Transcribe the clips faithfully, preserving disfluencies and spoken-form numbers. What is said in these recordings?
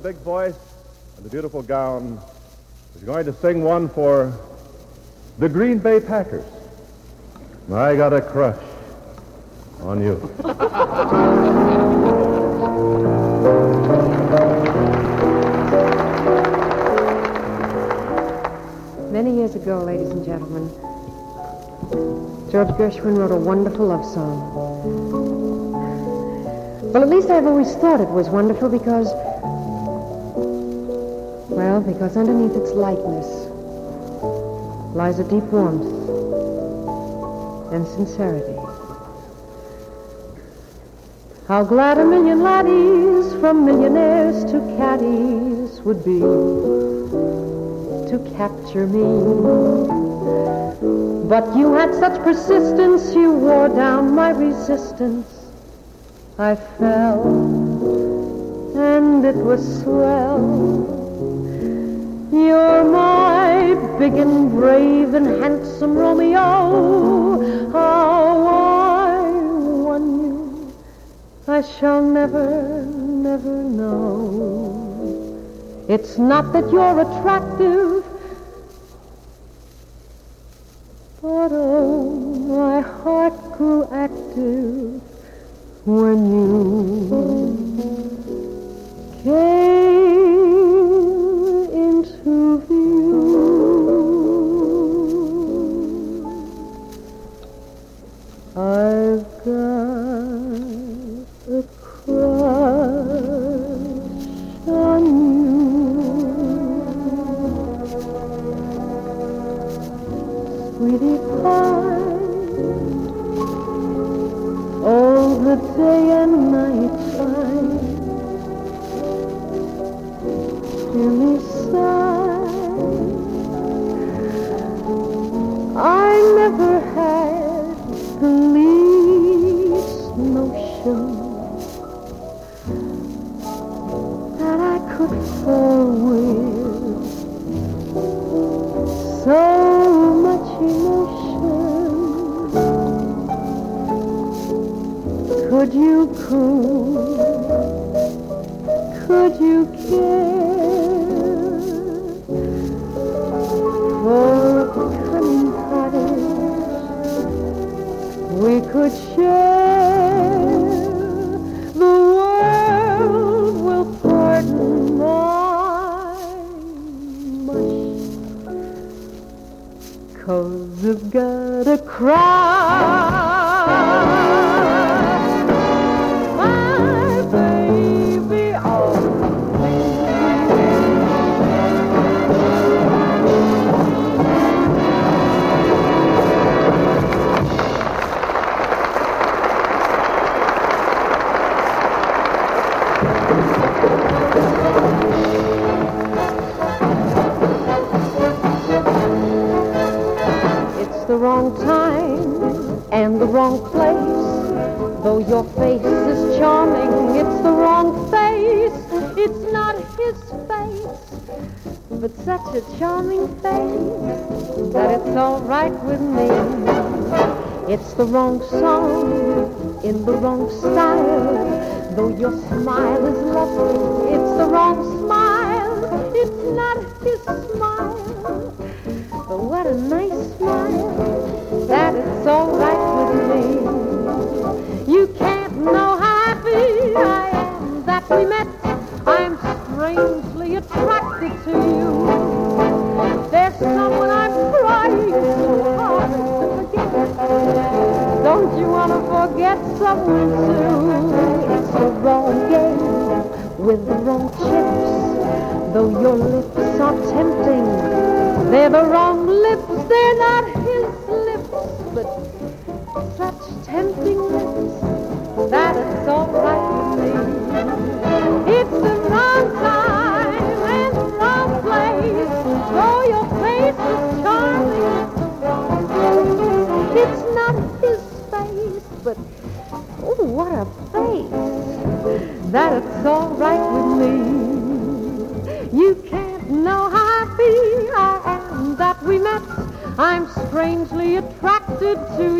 big voice and the beautiful gown, is going to sing one for the Green Bay Packers. I got a crush on you. Many years ago, ladies and gentlemen, George Gershwin wrote a wonderful love song. Well, at least I've always thought it was wonderful because, well, because underneath its lightness lies a deep warmth and sincerity. How glad a million laddies, from millionaires to caddies, would be to capture me. But you had such persistence, you wore down my resistance. I fell, and it was swell. You're my big and brave and handsome Romeo. How I won you, I shall never, never know. It's not that you're attractive, but oh, my heart grew active when you came into view. I've got a crush on you, sweetie pie. All the day and night shine. Hear me sigh. I never had the least notion that I could fall with so much emotion. Could you cool? Could you care for a cunning cottage we could share? The world will pardon my mush, 'cause I've got a cry. The wrong time and the wrong place. Though your face is charming, it's the wrong face. It's not his face, but such a charming face that it's all right with me. It's the wrong song in the wrong style. Though your smile is lovely, it's the wrong smile. It's not his smile, but what a nice smile, that it's all right with me. You can't know how happy I am that we met. I'm strangely attracted to you. There's someone I'm trying so hard to forget. Don't you want to forget someone too? It's the wrong game with the wrong chips. Though your lips are tempting, they're the wrong lips, they're not his lips, but such tempting lips that it's all right with me. It's the wrong time and the wrong place. Though your face is charming, it's the wrong place. It's not his face, but oh, what a face, that it's all right with me. You can't know how happy I am that we met. I'm strangely attracted to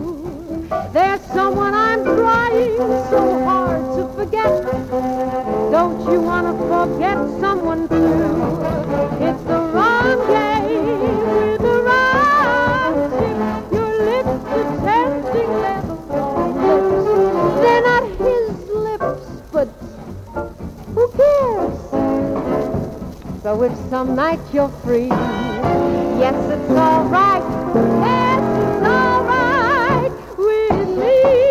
you. There's someone I'm trying so hard to forget. Don't you want to forget someone too? It's the wrong game with the wrong chick. Your lips are tempting, they're the wrong lips. They're not his lips, but who cares? So if some night you're free, yes, it's all right. Yes, it's all right with me.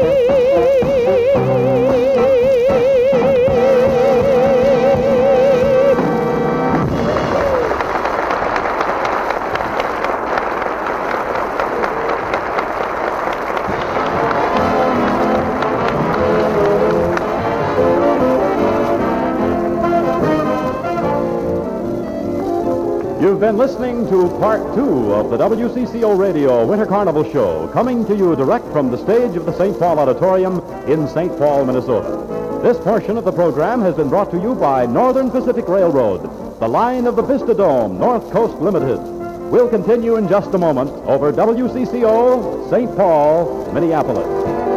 You've been listening to part two of the W C C O Radio Winter Carnival Show, coming to you direct from the stage of the Saint Paul Auditorium in Saint Paul, Minnesota. This portion of the program has been brought to you by Northern Pacific Railroad, the line of the Vista Dome, North Coast Limited. We'll continue in just a moment over W C C O, Saint Paul, Minneapolis.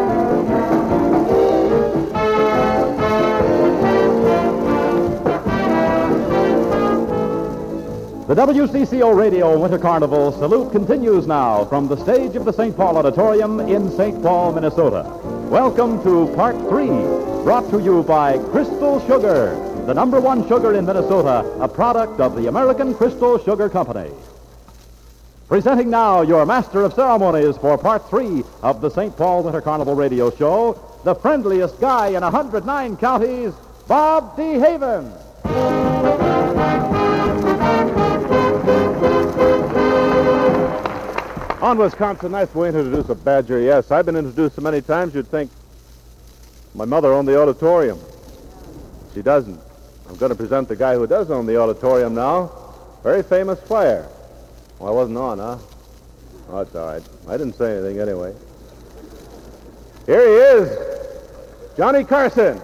The W C C O Radio Winter Carnival salute continues now from the stage of the Saint Paul Auditorium in Saint Paul, Minnesota. Welcome to Part three, brought to you by Crystal Sugar, the number one sugar in Minnesota, a product of the American Crystal Sugar Company. Presenting now your master of ceremonies for Part three of the Saint Paul Winter Carnival Radio Show, the friendliest guy in one hundred nine counties, Bob DeHaven. On Wisconsin Nights, we're going to introduce a badger, yes. I've been introduced so many times you'd think my mother owned the auditorium. She doesn't. I'm going to present the guy who does own the auditorium now. Very famous player. Well, I wasn't on, huh? Oh, it's all right. I didn't say anything anyway. Here he is, Johnny Carson.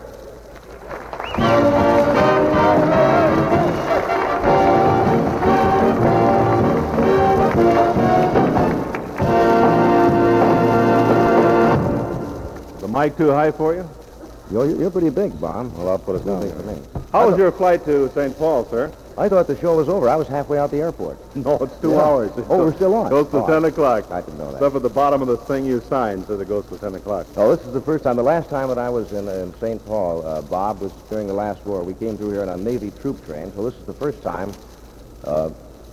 The mic too high for you? You're, you're pretty big, Bob. Well, I'll put it down for me. How was your flight to Saint Paul, sir? I thought the show was over. I was halfway out the airport. No, it's two Yeah. hours. Oh, we're still on. Goes to Oh, ten o'clock. I didn't know that. Stuff at the bottom of the thing you signed says it goes to ten o'clock. Oh, this is the first time. The last time that I was in, in Saint Paul, uh, Bob, was during the last war. We came through here on a Navy troop train, so this is the first time. Uh,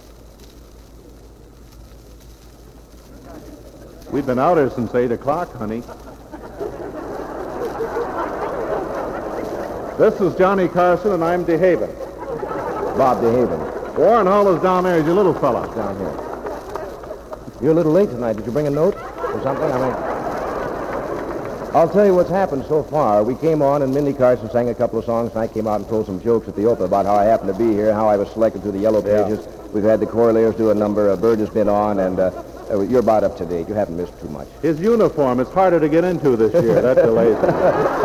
We've been out here since eight o'clock, honey. This is Johnny Carson, and I'm DeHaven. Bob DeHaven, Warren Hull is down there. He's your little fella. down here. You're a little late tonight. Did you bring a note or something? I mean, I'll tell you what's happened so far. We came on, and Mindy Carson sang a couple of songs, and I came out and told some jokes at the Oprah about how I happened to be here, how I was selected through the Yellow Yeah. Pages. We've had the Corlears do a number. Uh, Bird has been on, and uh, uh, you're about up to date. You haven't missed too much. His uniform is harder to get into this year. That delays it.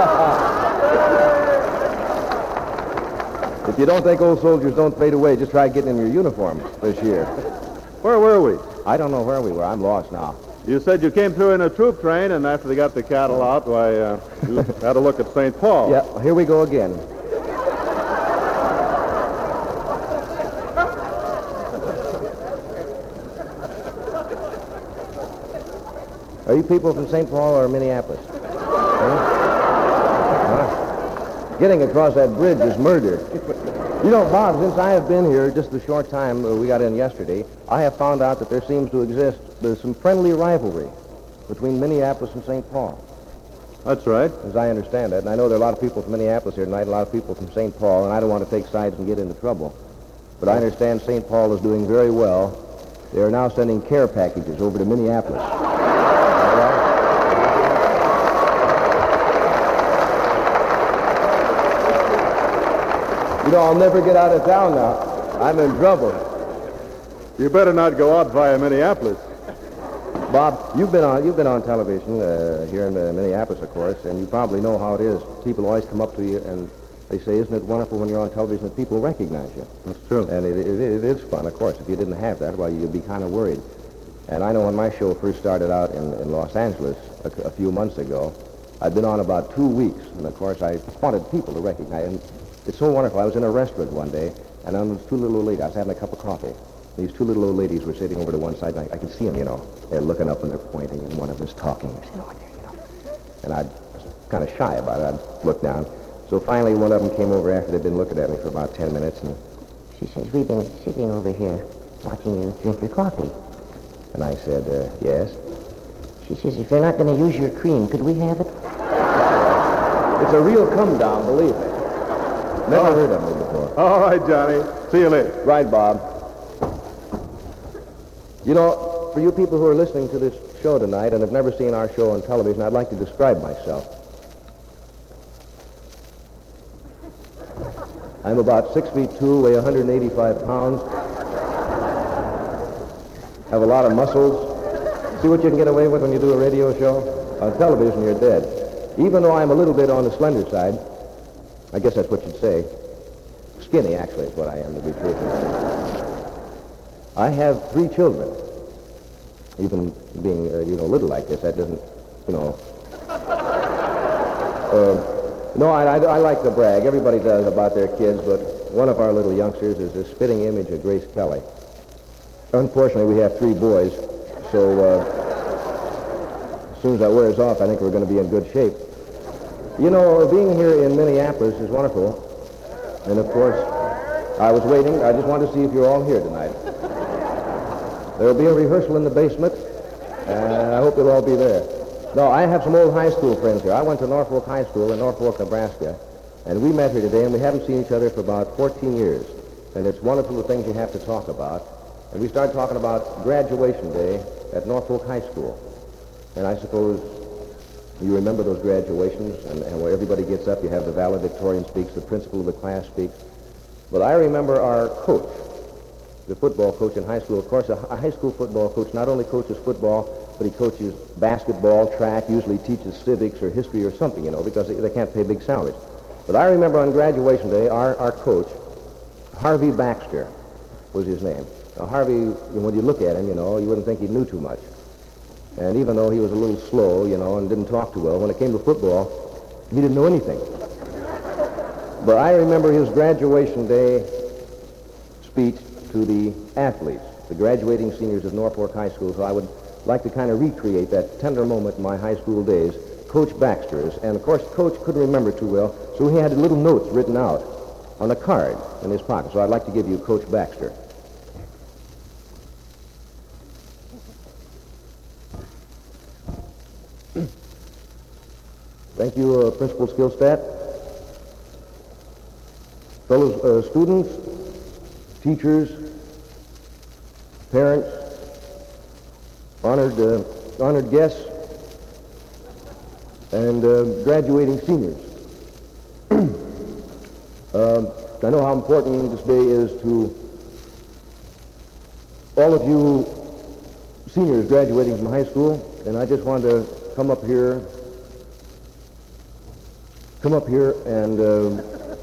If you don't think old soldiers don't fade away, just try getting in your uniform this year. Where were we? I don't know where we were. I'm lost now. You said you came through in a troop train, and after they got the cattle out, why, uh, you had a look at Saint Paul. Yeah, well, here we go again. Are you people from Saint Paul or Minneapolis? Huh? Huh? Getting across that bridge is murder. You know, Bob, since I have been here just the short time uh, we got in yesterday, I have found out that there seems to exist there's some friendly rivalry between Minneapolis and Saint Paul, That's right. as I understand it. And I know there are a lot of people from Minneapolis here tonight, a lot of people from Saint Paul, and I don't want to take sides and get into trouble. But I understand Saint Paul is doing very well. They are now sending care packages over to Minneapolis. You know, I'll never get out of town now. I'm in trouble. You better not go out via Minneapolis. Bob, you've been on you've been on television uh, here in uh, Minneapolis, of course, and you probably know how it is. People always come up to you and they say, "Isn't it wonderful when you're on television that people recognize you?" That's true. And it, it, it is fun, of course. If you didn't have that, well, you'd be kind of worried. And I know when my show first started out in, in Los Angeles a, a few months ago, I'd been on about two weeks, and of course I wanted people to recognize. And It's so wonderful. I was in a restaurant one day, and there was two little old ladies. I was having a cup of coffee. These two little old ladies were sitting over to one side, and I, I could see them, you know. They're looking up and they're pointing, and one of them is talking. They're sitting over there, you know. And I was kind of shy about it. I'd look down. So finally, one of them came over after they'd been looking at me for about ten minutes, and she says, "We've been sitting over here watching you drink your coffee." And I said, uh, "Yes." She says, "If you're not going to use your cream, could we have it?" It's a real come-down, believe me. Never heard of me before. All right, Johnny. See you later. Right, Bob. You know, for you people who are listening to this show tonight and have never seen our show on television, I'd like to describe myself. I'm about six feet two, weigh one hundred eighty-five pounds, have a lot of muscles. See what you can get away with when you do a radio show? On television, you're dead. Even though I'm a little bit on the slender side, I guess that's what you'd say. Skinny, actually, is what I am, to be truthful. I have three children. Even being, uh, you know, little like this, that doesn't, you know. Uh, no, I, I, I like to brag. Everybody does about their kids, but one of our little youngsters is a spitting image of Grace Kelly. Unfortunately, we have three boys, so uh, as soon as that wears off, I think we're going to be in good shape. You know, being here in Minneapolis is wonderful. And, of course, I was waiting. I just wanted to see if you're all here tonight. There will be a rehearsal in the basement, and I hope you'll all be there. No, I have some old high school friends here. I went to Norfolk High School in Norfolk, Nebraska, and we met here today, and we haven't seen each other for about fourteen years. And it's wonderful the things you have to talk about. And we started talking about graduation day at Norfolk High School. And I suppose you remember those graduations, and, and where everybody gets up, you have the valedictorian speaks, the principal of the class speaks. But I remember our coach, the football coach in high school. Of course, a, a high school football coach not only coaches football, but he coaches basketball, track, usually teaches civics or history or something, you know, because they, they can't pay big salaries. But I remember on graduation day, our, our coach, Harvey Baxter was his name. Now, Harvey, when you look at him, you know, you wouldn't think he knew too much. And even though he was a little slow, you know, and didn't talk too well, when it came to football, he didn't know anything. But I remember his graduation day speech to the athletes, the graduating seniors of Norfolk High School, so I would like to kind of recreate that tender moment in my high school days, Coach Baxter's. And, of course, Coach couldn't remember too well, so he had little notes written out on a card in his pocket. So I'd like to give you Coach Baxter. Thank you, uh, Principal Skillstat. Fellow uh, students, teachers, parents, honored, uh, honored guests, and uh, graduating seniors. uh, I know how important this day is to all of you seniors graduating from high school, and I just wanted to come up here come up here and uh,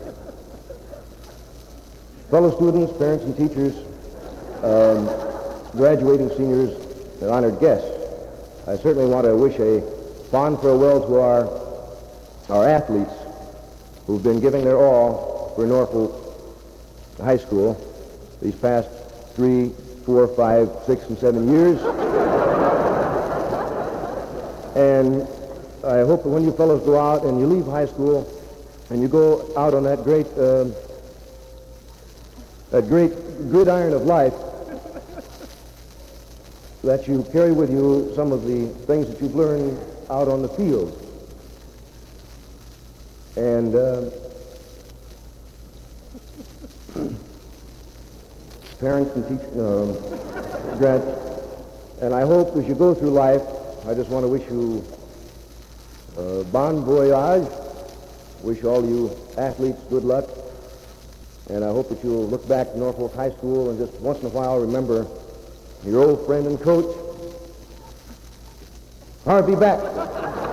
fellow students, parents, and teachers, um, graduating seniors, and honored guests, I certainly want to wish a fond farewell to our, our athletes who've been giving their all for Norfolk High School these past three, four, five, six, and seven years. And I hope that when you fellows go out and you leave high school and you go out on that great, uh, that great gridiron of life, that you carry with you some of the things that you've learned out on the field. And uh, parents and teachers, um, grad, and I hope as you go through life, I just want to wish you Uh, bon voyage. Wish all you athletes good luck. And I hope that you'll look back to Norfolk High School and just once in a while remember your old friend and coach, Harvey Baxter.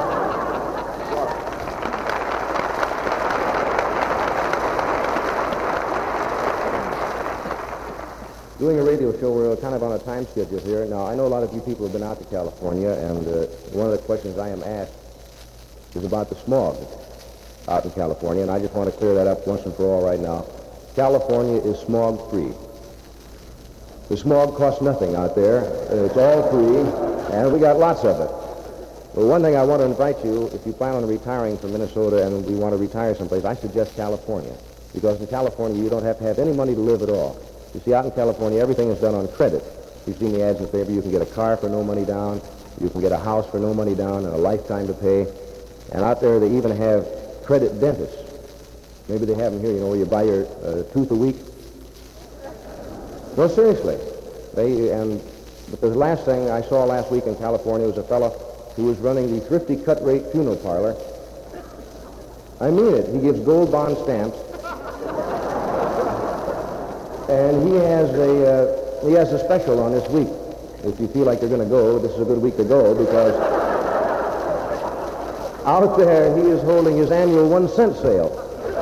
Doing a radio show, we're kind of on a time schedule here. Now, I know a lot of you people have been out to California, and uh, one of the questions I am asked is about the smog. out in California, and I just want to clear that up once and for all right now. California is smog-free. The smog costs nothing out there. It's all free, and we got lots of it. Well, one thing I want to invite you, if you plan on retiring from Minnesota and we want to retire someplace, I suggest California. Because in California, you don't have to have any money to live at all. You see, out in California, everything is done on credit. You've seen the ads in the paper. You can get a car for no money down. You can get a house for no money down and a lifetime to pay. And out there, they even have credit dentists. Maybe they have them here, you know, where you buy your uh, tooth a week. No, seriously. They and but the last thing I saw last week in California was a fellow who was running the Thrifty Cut Rate funeral parlor. I mean it. He gives gold bond stamps. And he has a uh, he has a special on this week. If you feel like you're going to go, this is a good week to go because out there he is holding his annual one cent sale.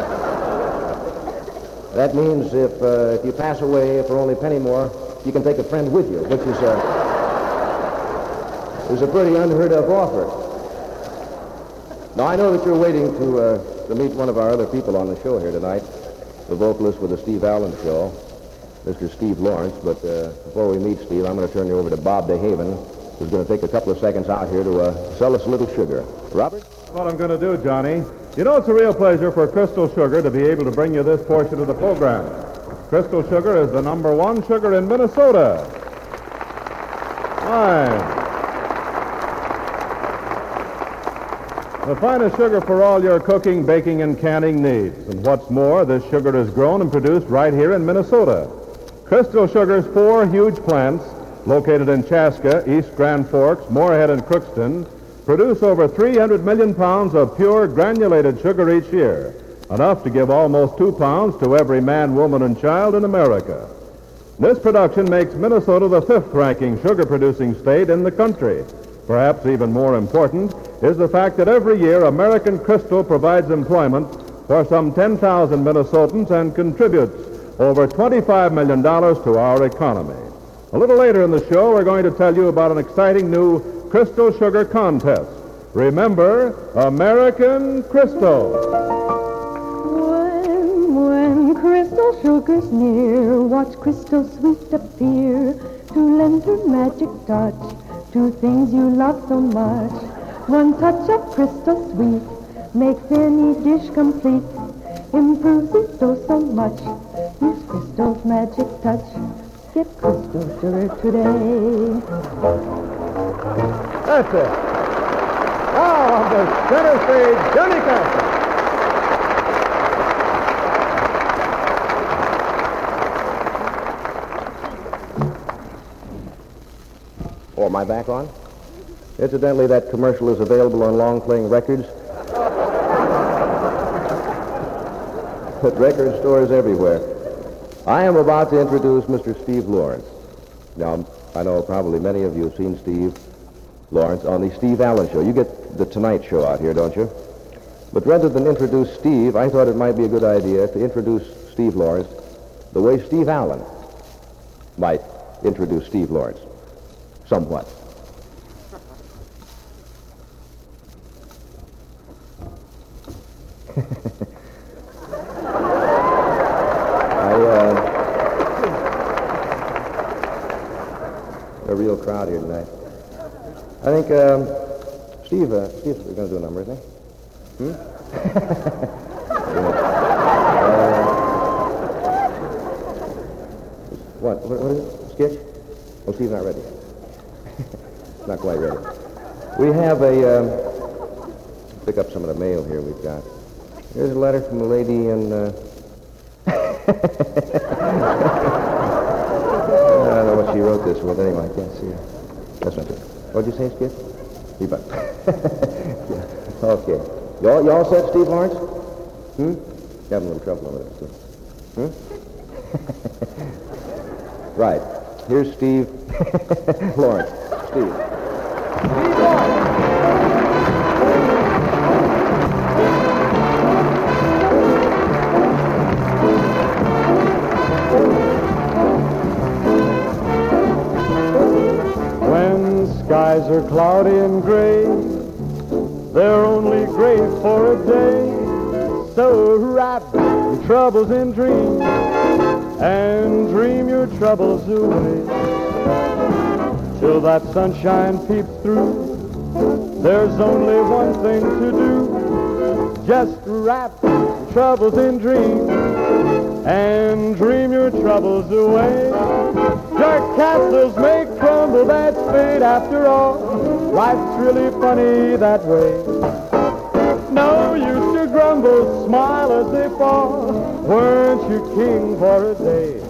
That means if uh, if you pass away for only a penny more, you can take a friend with you, which is a is a pretty unheard of offer. Now I know that you're waiting to uh, to meet one of our other people on the show here tonight, the vocalist with the Steve Allen Show, Mister Steve Lawrence. But uh, before we meet Steve, I'm going to turn you over to Bob DeHaven, who's going to take a couple of seconds out here to uh, sell us a little sugar. Robert? What I'm going to do, Johnny. You know, it's a real pleasure for Crystal Sugar to be able to bring you this portion of the program. Crystal Sugar is the number one sugar in Minnesota. Fine. The finest sugar for all your cooking, baking, and canning needs. And what's more, this sugar is grown and produced right here in Minnesota. Crystal Sugar's four huge plants, located in Chaska, East Grand Forks, Moorhead, and Crookston, produce over three hundred million pounds of pure granulated sugar each year, enough to give almost two pounds to every man, woman, and child in America. This production makes Minnesota the fifth-ranking sugar-producing state in the country. Perhaps even more important is the fact that every year American Crystal provides employment for some ten thousand Minnesotans and contributes over twenty-five million dollars to our economy. A little later in the show, we're going to tell you about an exciting new Crystal Sugar contest. Remember, American Crystal. When, when Crystal Sugar's near, watch Crystal Sweet appear to lend her magic touch to things you love so much. One touch of Crystal Sweet makes any dish complete, improves it oh so much. Use Crystal's magic touch. Get Crystal Sugar today. That's it. Now on the center stage, Johnny Castle. Oh, am I back on? Incidentally, that commercial is available on long-playing records at record stores everywhere. I am about to introduce Mister Steve Lawrence. Now, I know probably many of you have seen Steve Lawrence on the Steve Allen Show. You get the Tonight Show out here, don't you? But rather than introduce Steve, I thought it might be a good idea to introduce Steve Lawrence the way Steve Allen might introduce Steve Lawrence. Somewhat. I, uh, a real crowd here tonight. I think, um, Steve, uh, Steve's going to do a number, isn't he? Hmm? uh, what? what? What is it? Sketch? Oh, Steve's not ready. Not quite ready. We have a, um, pick up some of the mail here we've got. Here's a letter from a lady in, uh, I don't know what she wrote this with. Anyway, I can't see her. That's not good. What'd you say, Skip? You bet. Okay. Y'all, y'all set, Steve Lawrence? Hmm? You're having a little trouble over there, Hmm? Right. Here's Steve Lawrence. Steve. Steve Lawrence. Skies are cloudy and gray, they're only gray for a day. So wrap your troubles in dreams and dream your troubles away. Till that sunshine peeps through, there's only one thing to do. Just wrap your troubles in dreams and dream your troubles away. Your castles may crumble, that's fate after all. Life's really funny that way. No use to grumble, smile as they fall. Weren't you king for a day?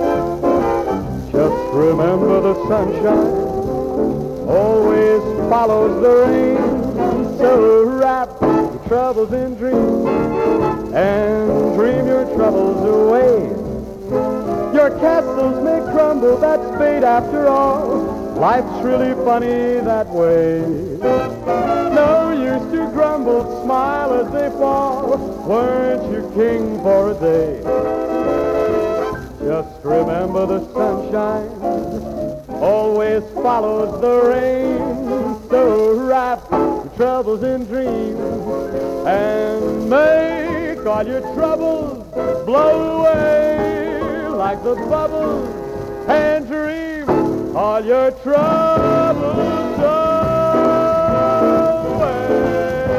Just remember the sunshine always follows the rain. So wrap your troubles in dreams and dream your troubles away. Your castles may crumble, that's fate after all. Life's really funny that way. No use to grumble, smile as they fall. Weren't you king for a day? Just remember the sunshine always follows the rain. So wrap your troubles in dreams and make all your troubles blow away like the bubbles, and dream all your troubles away.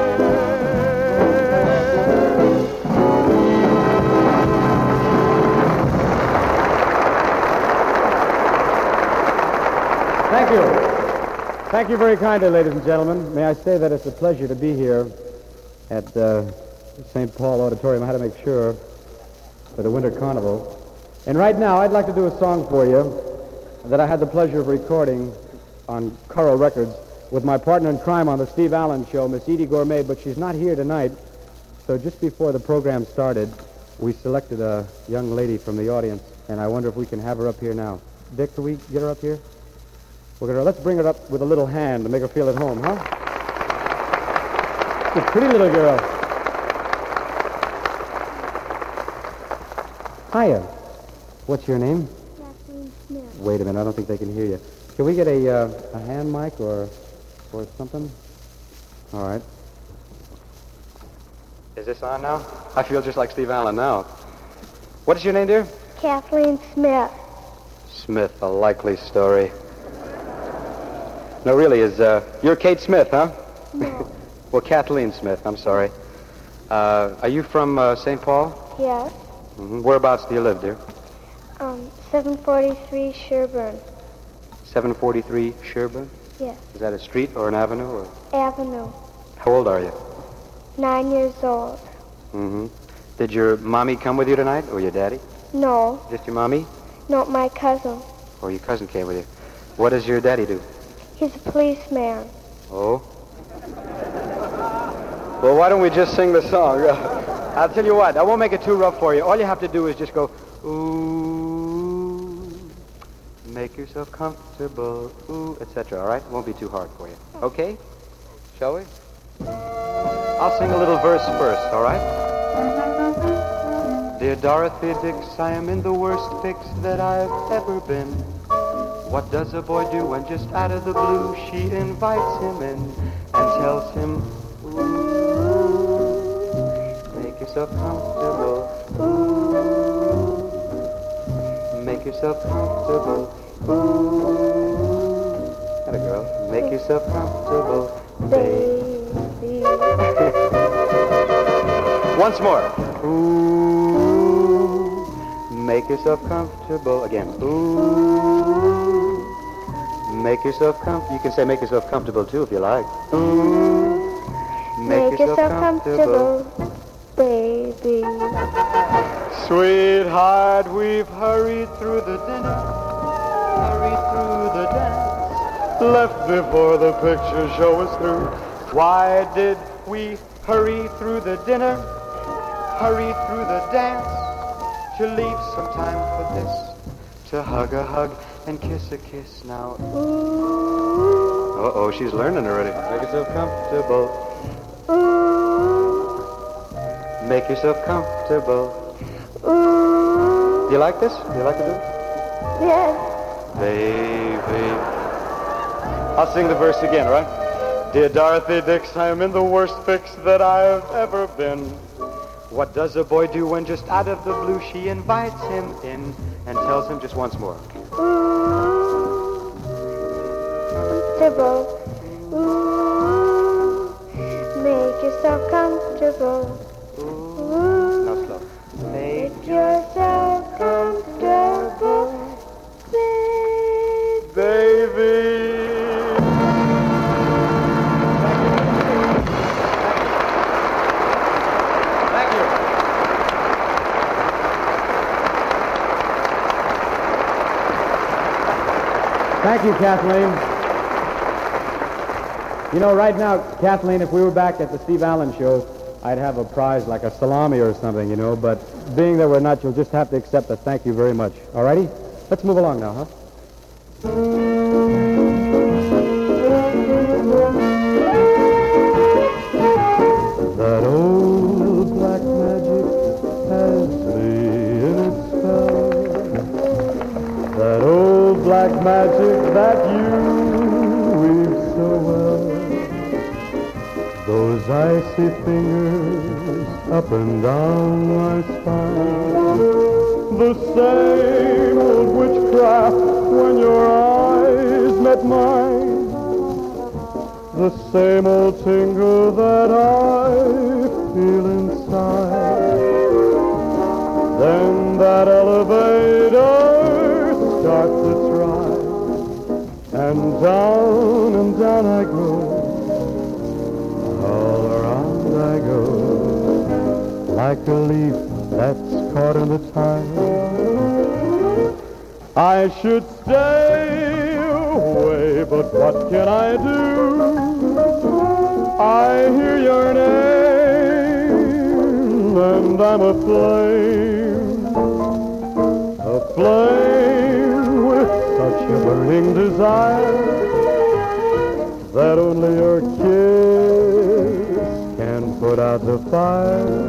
Thank you. Thank you very kindly, ladies and gentlemen. May I say that it's a pleasure to be here at uh, Saint Paul Auditorium. I had to make sure for the Winter Carnival. And right now, I'd like to do a song for you that I had the pleasure of recording on Coral Records with my partner in crime on the Steve Allen Show, Miss Edie Gourmet, but she's not here tonight. So just before the program started, we selected a young lady from the audience, and I wonder if we can have her up here now. Dick, can we get her up here? We're gonna, let's bring her up with a little hand to make her feel at home, huh? She's a pretty little girl. Hiya. What's your name? Kathleen Smith. Wait a minute, I don't think they can hear you. Can we get a, uh, a hand mic or, or something? All right. Is this on now? I feel just like Steve Allen now. What is your name, dear? Kathleen Smith. Smith, a likely story. No, really, is, uh, you're Kate Smith, huh? No. Well, Kathleen Smith, I'm sorry. Uh, are you from uh, Saint Paul? Yes. Mm-hmm. Whereabouts do you live, dear? Um, seven forty-three Sherburne. seven forty-three Sherburne? Yes. Is that a street or an avenue? Or... Avenue. How old are you? Nine years old. Mm-hmm. Did your mommy come with you tonight, or your daddy? No. Just your mommy? No, my cousin. Or your cousin came with you? What does your daddy do? He's a policeman. Oh? Well, why don't we just sing the song? I'll tell you what, I won't make it too rough for you. All you have to do is just go, ooh, make yourself comfortable, ooh, et cetera, all right? It won't be too hard for you. Okay? Shall we? I'll sing a little verse first, all right? Dear Dorothy Dix, I am in the worst fix that I've ever been. What does a boy do when just out of the blue she invites him in and tells him, ooh, make yourself comfortable, ooh, make yourself comfortable, ooh. Atta girl, make yourself comfortable, baby. Once more. Ooh, make yourself comfortable. Again. Ooh, make yourself comfortable. You can say make yourself comfortable, too, if you like. Ooh, make, Make yourself comfortable, baby. Sweetheart, we've hurried through the dinner, hurried through the dance, left before the picture show was through. Why did we hurry through the dinner, hurry through the dance, to leave some time for this, to hug a hug and kiss a kiss now? Ooh, Uh-oh, she's learning already. Make yourself comfortable. ooh, Make yourself comfortable. ooh. Do you like this? Do you like to do it? Yes. Baby. I'll sing the verse again, all right? Dear Dorothy Dix, I am in the worst fix that I've ever been. What does a boy do when just out of the blue she invites him in and tells him just once more? Ooh, comfortable. Ooh, make yourself comfortable. Ooh, Now slow. make yourself comfortable, baby. Baby. Thank you. Thank you, Kathleen. You know, right now, Kathleen, if we were back at the Steve Allen show, I'd have a prize like a salami or something, you know, but being that we're not, you'll just have to accept a thank you very much. All righty? Let's move along now, huh? That old black magic has me in its spell. That old black magic that you weave so well. Those icy fingers up and down my spine. The same old witchcraft when your eyes met mine. The same old tingle that I feel inside. Then that elevator starts its ride, and down and down I go, all around I go, like a leaf that's caught in the tide. I should stay away, but what can I do? I hear your name, and I'm aflame, aflame with such a burning desire that only your kiss can put out the fire.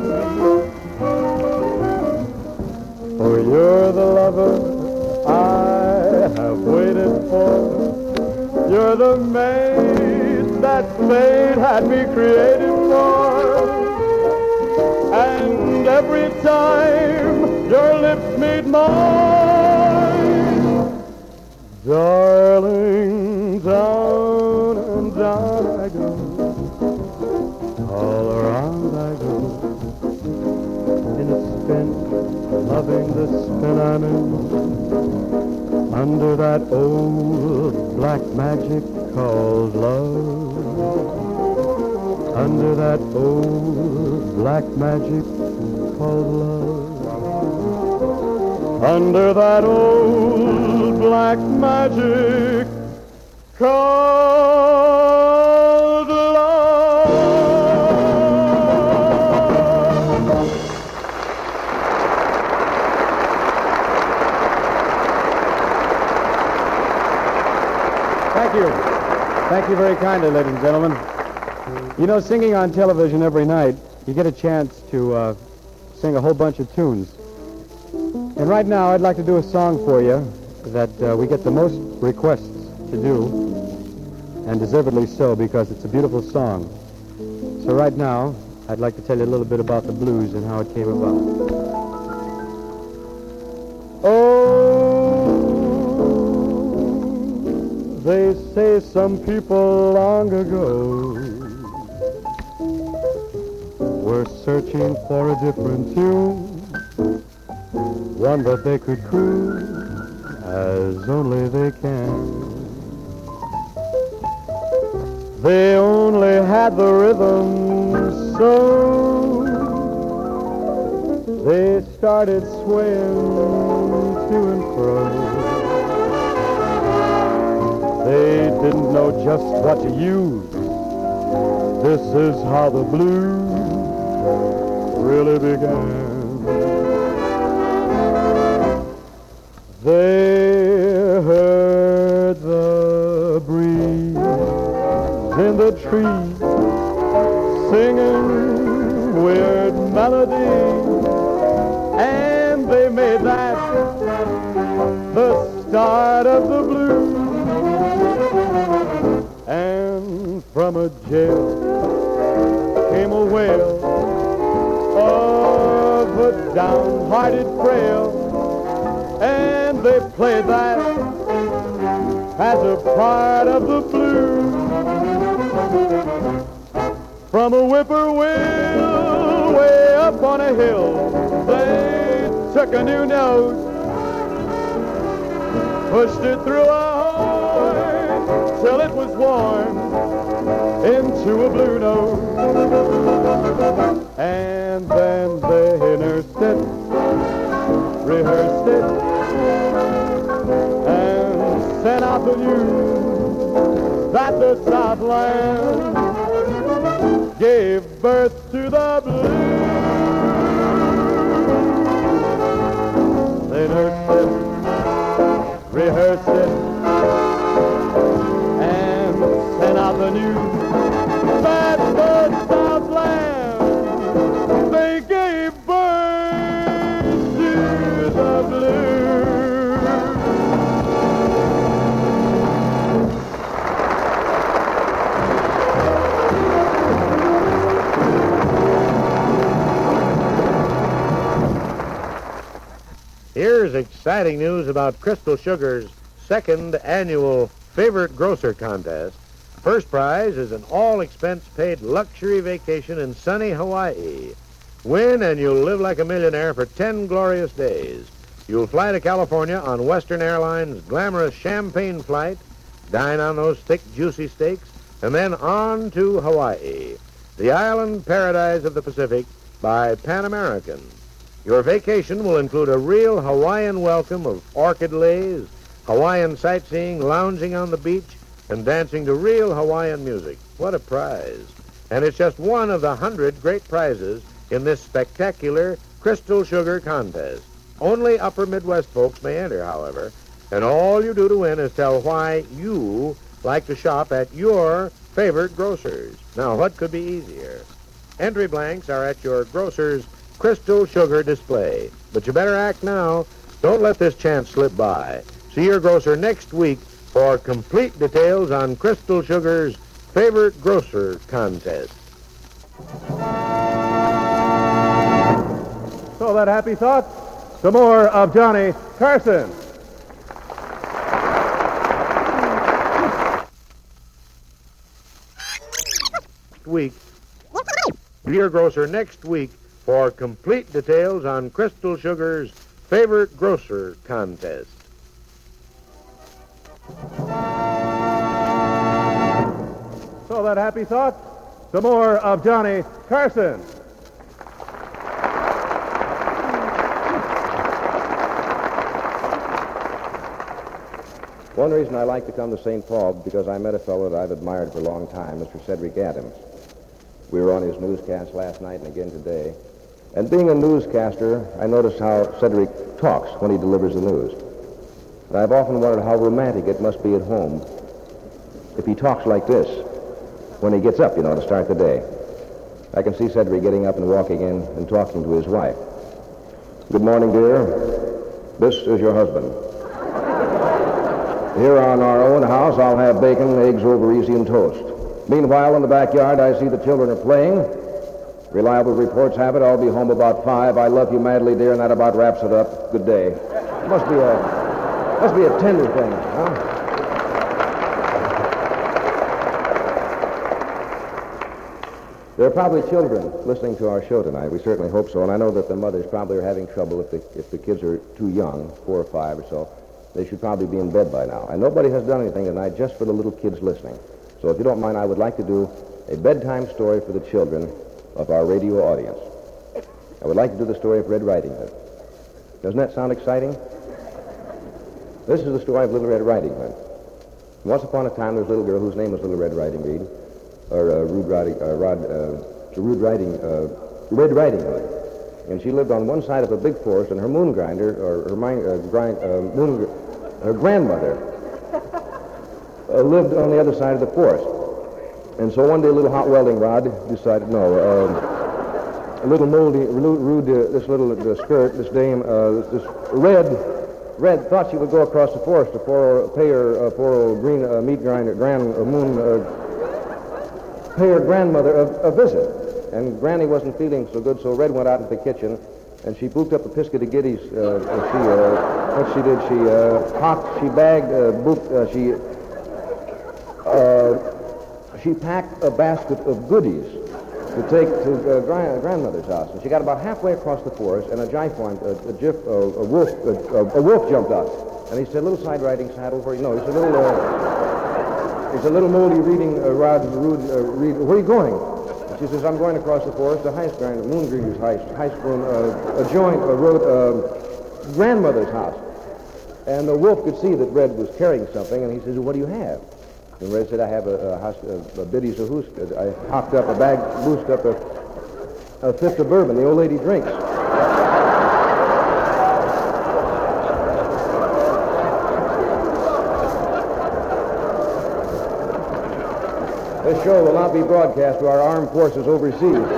For you're the lover I have waited for. You're the maid that fate had me created for. And every time your lips meet mine, darling, down and down I go, all around I go, in a spin, loving the spin I'm in, under that old black magic called love. Under that old black magic called love. Under that old black magic called love. Thank you. Thank you very kindly, ladies and gentlemen. You know, singing on television every night, you get a chance to uh, sing a whole bunch of tunes. And right now, I'd like to do a song for you that uh, we get the most requests to do, and deservedly so, because it's a beautiful song. So right now, I'd like to tell you a little bit about the blues and how it came about. Oh, they say some people long ago were searching for a different tune, one that they could croon as only they can. They only had the rhythm, so they started swaying to and fro. They didn't know just what to use. This is how the blues really began. They heard the breeze in the trees singing weird melodies, and they made that the start of the blues. And from a jail came a wail, oh, of a downhearted frail, and they play that as a part of the blues. From a whippoorwill way up on a hill, they took a new note, pushed it through a horn till it was warm into a blue note. And then they nursed it, rehearsed it, and sent out the news that the Southland gave birth to the blues. They nursed it, rehearsed it, and sent out the news that the Southland, they gave birth to the blues. Here's exciting news about Crystal Sugar's second annual Favorite Grocer Contest. First prize is an all-expense-paid luxury vacation in sunny Hawaii. Win and you'll live like a millionaire for ten glorious days. You'll fly to California on Western Airlines' glamorous Champagne flight, dine on those thick, juicy steaks, and then on to Hawaii, the island paradise of the Pacific, by Pan American. Your vacation will include a real Hawaiian welcome of orchid lays, Hawaiian sightseeing, lounging on the beach, and dancing to real Hawaiian music. What a prize. And it's just one of the hundred great prizes in this spectacular Crystal Sugar Contest. Only Upper Midwest folks may enter, however, and all you do to win is tell why you like to shop at your favorite grocers. Now, what could be easier? Entry blanks are at your grocer's Crystal Sugar display. But you better act now. Don't let this chance slip by. See your grocer next week for complete details on Crystal Sugar's Favorite Grocer Contest. So that happy thought, some more of Johnny Carson. Next week, see your grocer next week for complete details on Crystal Sugar's Favorite Grocer Contest. So that happy thought, some more of Johnny Carson. One reason I like to come to Saint Paul because I met a fellow that I've admired for a long time, Mister Cedric Adams. We were on his newscast last night and again today. And being a newscaster, I noticed how Cedric talks when he delivers the news. And I've often wondered how romantic it must be at home if he talks like this when he gets up, you know, to start the day. I can see Cedric getting up and walking in and talking to his wife. Good morning, dear. This is your husband. Here on our own house, I'll have bacon, eggs over easy, and toast. Meanwhile, in the backyard, I see the children are playing. Reliable reports have it I'll be home about five. I love you madly, dear, and that about wraps it up. Good day. It must be a, must be a tender thing, huh? There are probably children listening to our show tonight. We certainly hope so, and I know that the mothers probably are having trouble if the, if the kids are too young, four or five or so. They should probably be in bed by now. And nobody has done anything tonight just for the little kids listening. So if you don't mind, I would like to do a bedtime story for the children of our radio audience. I would like to do the story of Red Riding Hood. Doesn't that sound exciting? This is the story of Little Red Riding Hood. Once upon a time, there was a little girl whose name was Little Red Riding Hood, or uh, Rude Riding, uh, Rod, uh, Rude Riding, uh, Red Riding Hood. And she lived on one side of a big forest, and her moon grinder, or her mine, uh, grind, uh, moon, her grandmother, uh, lived on the other side of the forest. And so one day, a little hot welding rod decided, no, uh, a little moldy, rude, uh, this little uh, skirt, this dame, uh, this red, red, thought she would go across the forest to pour, pay her uh, poor old green uh, meat grinder, grand uh, moon, uh, pay her grandmother a, a visit. And Granny wasn't feeling so good, so Red went out into the kitchen and she booped up a biscuit of giddies. Uh, she, uh, what she did, she uh, packed, she bagged, uh, booped, uh, she, uh, she packed a basket of goodies to take to uh, grand, grandmother's house. And she got about halfway across the forest, and a jiphon, a, a, jif, a, a wolf, a, a wolf jumped out. And he said, "Little side riding saddle for you." No, he's a little, uh, he's a little moldy reading uh, rod. Rude, uh, read, where are you going? And she says, "I'm going across the forest to High Grind, Moon Gringer's high, high spoon, uh, a joint, a road, uh, grandmother's house." And the wolf could see that Red was carrying something, and he says, "What do you have?" And Red said, "I have a, a, house, a, a biddies of hoosk. I hocked up a bag, boosted up a, a fifth of bourbon. The old lady drinks." This show will not be broadcast to our armed forces overseas.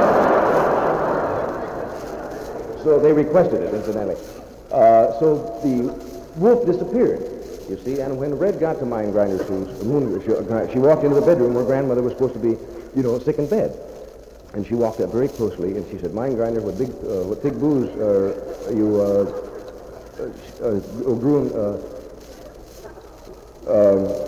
So they requested it, incidentally. Uh, so the wolf disappeared, you see, and when Red got to Mine Grinder's house, the moon, she, she walked into the bedroom where grandmother was supposed to be, you know, sick in bed. And she walked up very closely, and she said, "Mine Grinder, what big, uh, what big booze are you, uh, uh, uh, Gruen, uh, um,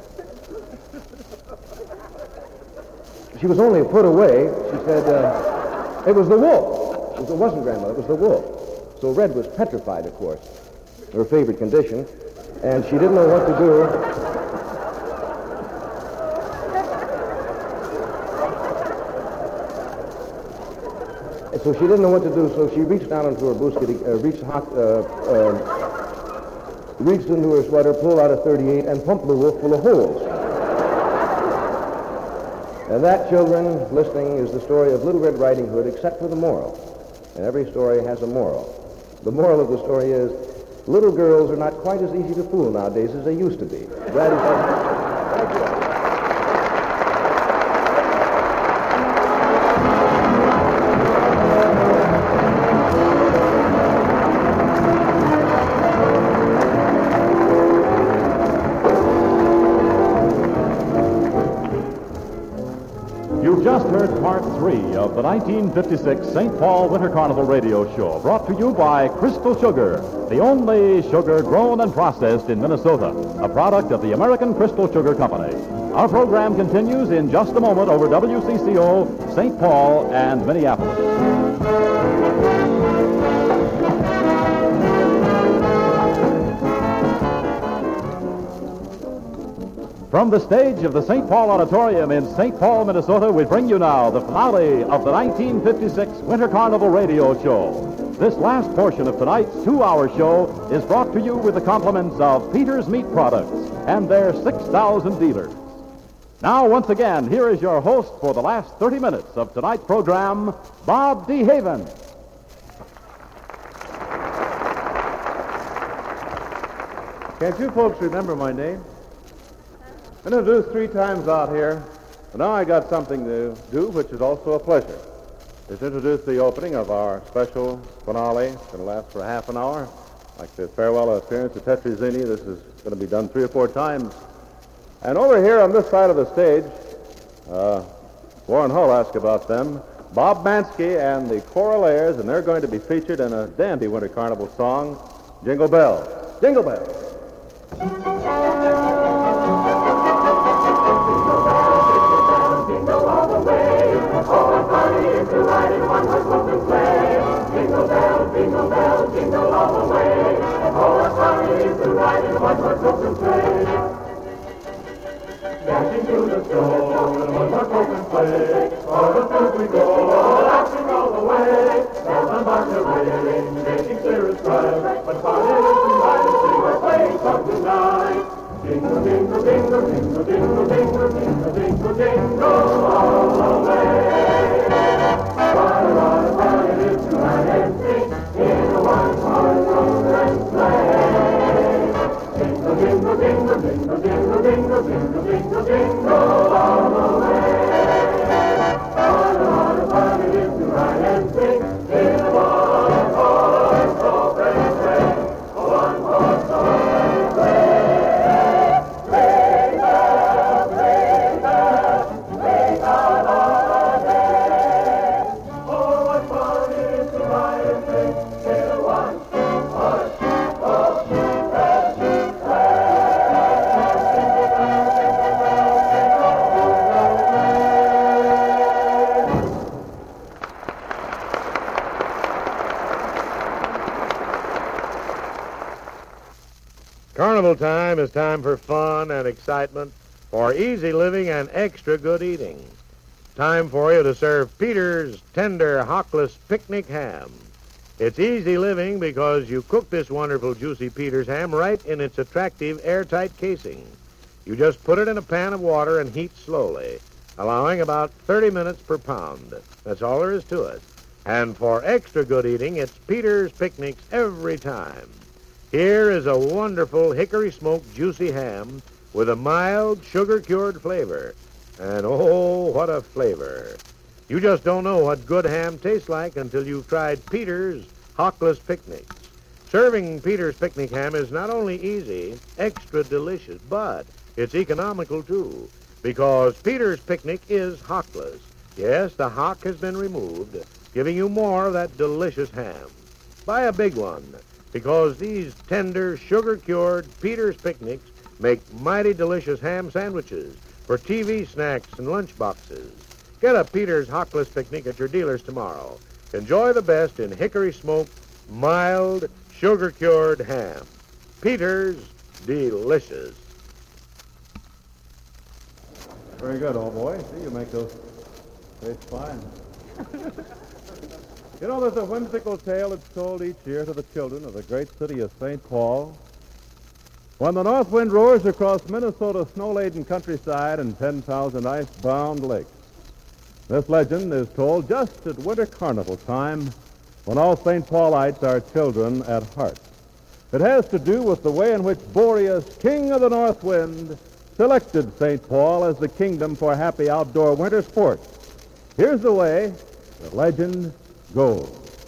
she was only a foot away. She said, uh, it was the wolf. It wasn't grandmother, it was the wolf. So Red was petrified, of course, her favorite condition, and she didn't know what to do. And so she didn't know what to do, so she reached down into her boosket, uh, reached, hot, uh, uh, reached into her sweater, pulled out a thirty-eight, and pumped the wolf full of holes. And that, children listening, is the story of Little Red Riding Hood, except for the moral. And every story has a moral. The moral of the story is, little girls are not quite as easy to fool nowadays as they used to be. That is... Thank you. You've just heard part three of the nineteen fifty-six Saint Paul Winter Carnival radio show, brought to you by Crystal Sugar, the only sugar grown and processed in Minnesota, a product of the American Crystal Sugar Company. Our program continues in just a moment over W C C O, Saint Paul, and Minneapolis. From the stage of the Saint Paul Auditorium in Saint Paul, Minnesota, we bring you now the finale of the nineteen fifty-six Winter Carnival radio show. This last portion of tonight's two-hour show is brought to you with the compliments of Peter's Meat Products and their six thousand dealers. Now, once again, here is your host for the last thirty minutes of tonight's program, Bob D. Haven. Can't you folks remember my name? Been introduced three times out here, but now I got something to do, which is also a pleasure. It's introduce the opening of our special finale. It's going to last for half an hour. Like the farewell appearance of Tetrazzini, this is going to be done three or four times. And over here on this side of the stage, uh, Warren Hull asked about them, Bob Mansky and the Choralaires, and they're going to be featured in a dandy Winter Carnival song, Jingle Bells. Jingle Bells. Jingle bells, jingle bells, jingle all the way. Oh, what fun it is to ride in a one-horse open sleigh. Dashing through the snow in a one-horse open sleigh. O'er the fields we go, laughing all the way. Bells on barns are ringing, making clear as bright. What fun it is to ride and sing our sleigh song tonight. Jingle, jingle, jingle, jingle, jingle, jingle, jingle, jingle, jingle all the way. What a lot of fun it is to ride and sing in a one-horse open sleigh. Jingle, jingle, jingle, jingle, jingle, jingle, jingle, jingle, jingle all the way. What a lot of fun it is to ride and sing in a one-horse open sleigh. A one-horse open sleigh. Ring bells, ring bells, ring out all the day. Oh, what fun it is to ride and sing. Mealtime is time for fun and excitement, for easy living and extra good eating. Time for you to serve Peter's tender, hockless picnic ham. It's easy living because you cook this wonderful, juicy Peter's ham right in its attractive, airtight casing. You just put it in a pan of water and heat slowly, allowing about thirty minutes per pound. That's all there is to it. And for extra good eating, it's Peter's Picnics every time. Here is a wonderful hickory-smoked, juicy ham with a mild, sugar-cured flavor. And oh, what a flavor. You just don't know what good ham tastes like until you've tried Peter's Hockless Picnics. Serving Peter's Picnic ham is not only easy, extra delicious, but it's economical, too, because Peter's Picnic is hockless. Yes, the hock has been removed, giving you more of that delicious ham. Buy a big one, because these tender, sugar-cured Peter's Picnics make mighty delicious ham sandwiches for T V snacks and lunch boxes. Get a Peter's Hockless Picnic at your dealers tomorrow. Enjoy the best in hickory-smoked, mild, sugar-cured ham. Peter's Delicious. Very good, old boy. See, you make those taste fine. You know, there's a whimsical tale that's told each year to the children of the great city of Saint Paul. When the north wind roars across Minnesota's snow-laden countryside and ten thousand ice-bound lakes. This legend is told just at winter carnival time when all Saint Paulites are children at heart. It has to do with the way in which Boreas, king of the north wind, selected Saint Paul as the kingdom for happy outdoor winter sports. Here's the way the legend goes.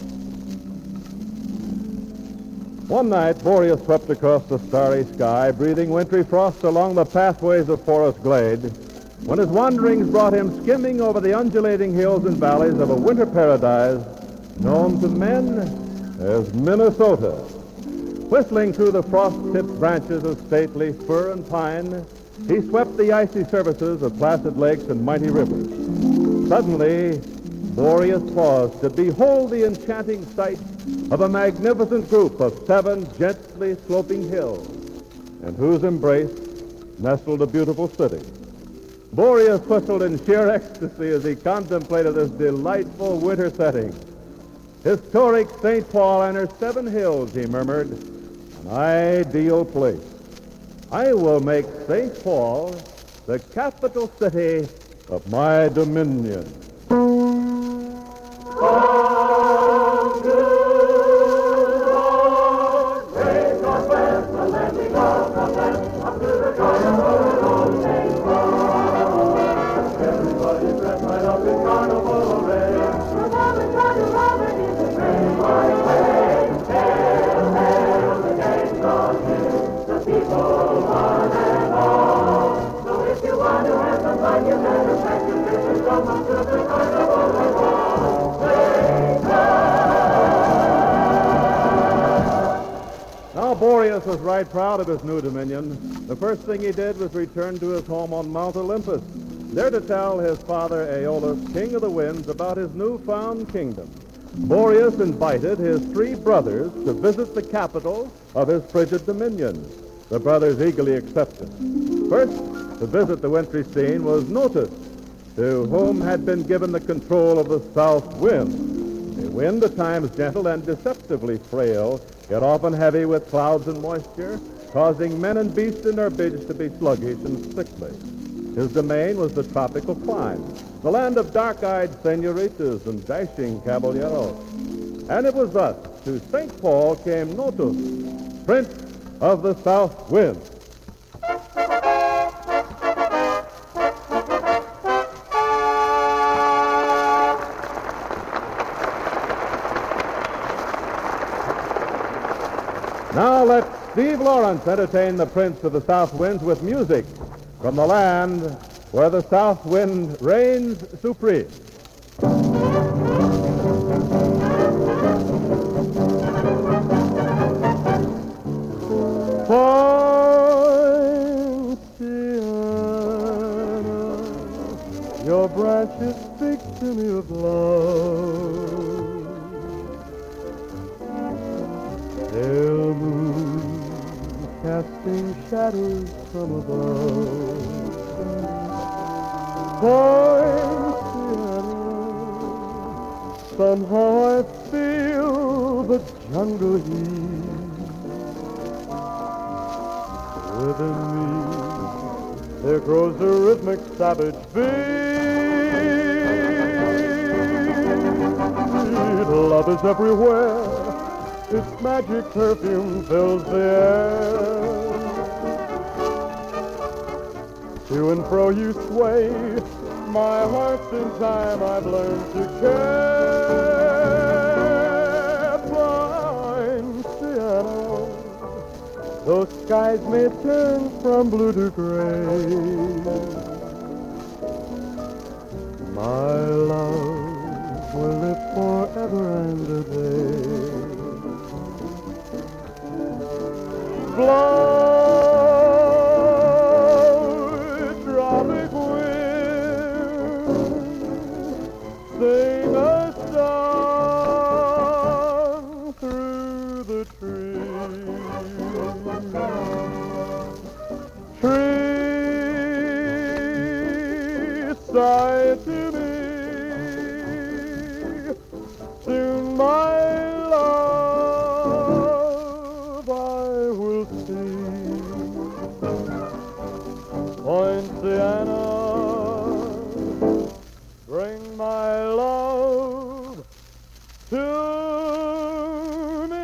One night, Boreas swept across the starry sky, breathing wintry frost along the pathways of forest glade, when his wanderings brought him skimming over the undulating hills and valleys of a winter paradise known to men as Minnesota. Whistling through the frost-tipped branches of stately fir and pine, he swept the icy surfaces of placid lakes and mighty rivers. Suddenly, Boreas paused to behold the enchanting sight of a magnificent group of seven gently sloping hills, in whose embrace nestled a beautiful city. Boreas whistled in sheer ecstasy as he contemplated this delightful winter setting. Historic Saint Paul and her seven hills, he murmured, an ideal place. I will make Saint Paul the capital city of my dominion. Now Boreas was right proud of his new dominion. The first thing he did was return to his home on Mount Olympus, there to tell his father Aeolus, king of the winds, about his newfound kingdom. Boreas invited his three brothers to visit the capital of his frigid dominion. The brothers eagerly accepted. First, to visit the wintry scene was Notus, to whom had been given the control of the south wind. A wind at times gentle and deceptively frail, yet often heavy with clouds and moisture, causing men and beasts in herbage to be sluggish and sickly. His domain was the tropical clime, the land of dark-eyed senoritas and dashing caballeros. And it was thus to Saint Paul came Notus, Prince of the South Wind. Now let Steve Lawrence entertain the Prince of the South Winds with music from the land where the South Wind reigns supreme. Poinciana, your branches speak to me of love. Tell moon, casting shadows from above. Poinciana, somehow I feel the jungle heat within me. There grows a rhythmic savage beat. Love is everywhere. Its magic perfume fills the air. To and fro you sway. My heart's in time I've learned to care. Poinciana, those skies may turn from blue to gray. My love will live forever and a day. Blow, tropic wind, sing a song through the trees. Trees sigh to me, soon my love I will see. Poinciana, bring my love to me.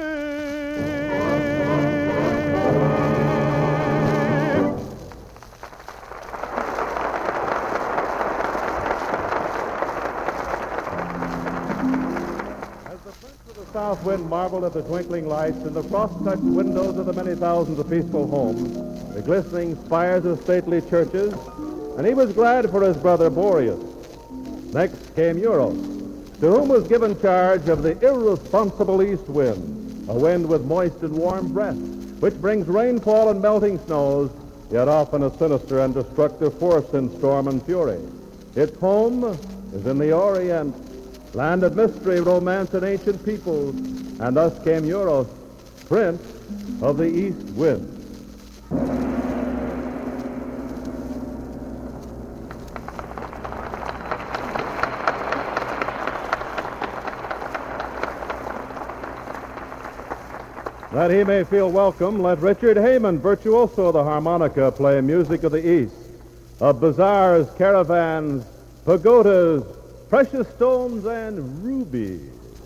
South wind marveled at the twinkling lights in the frost-touched windows of the many thousands of peaceful homes, the glistening spires of stately churches, and he was glad for his brother Boreas. Next came Euros, to whom was given charge of the irresponsible east wind, a wind with moist and warm breath, which brings rainfall and melting snows, yet often a sinister and destructive force in storm and fury. Its home is in the Orient, land of mystery, romance, and ancient peoples, and thus came Euros, prince of the east wind. That he may feel welcome, let Richard Heyman, virtuoso of the harmonica, play music of the East, of bazaars, caravans, pagodas, precious stones, and rubies.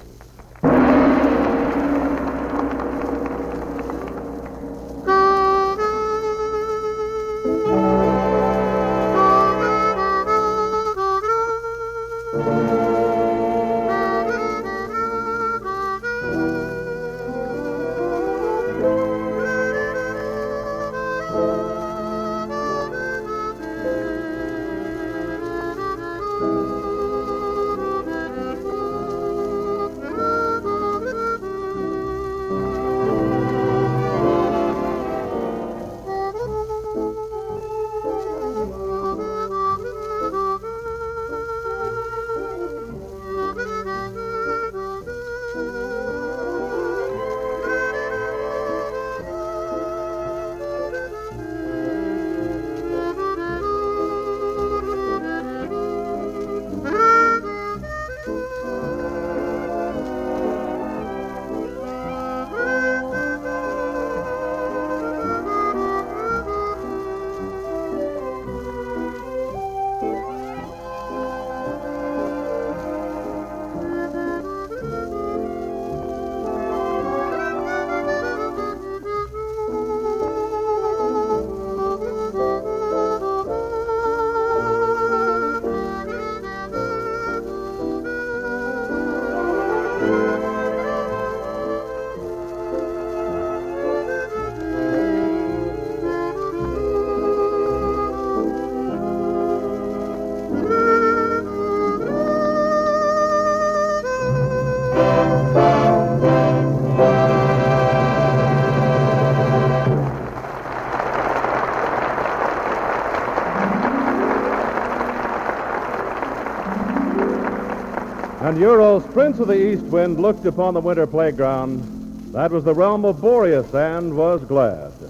And Euros, prince of the east wind, looked upon the winter playground. That was the realm of Boreas, and was glad.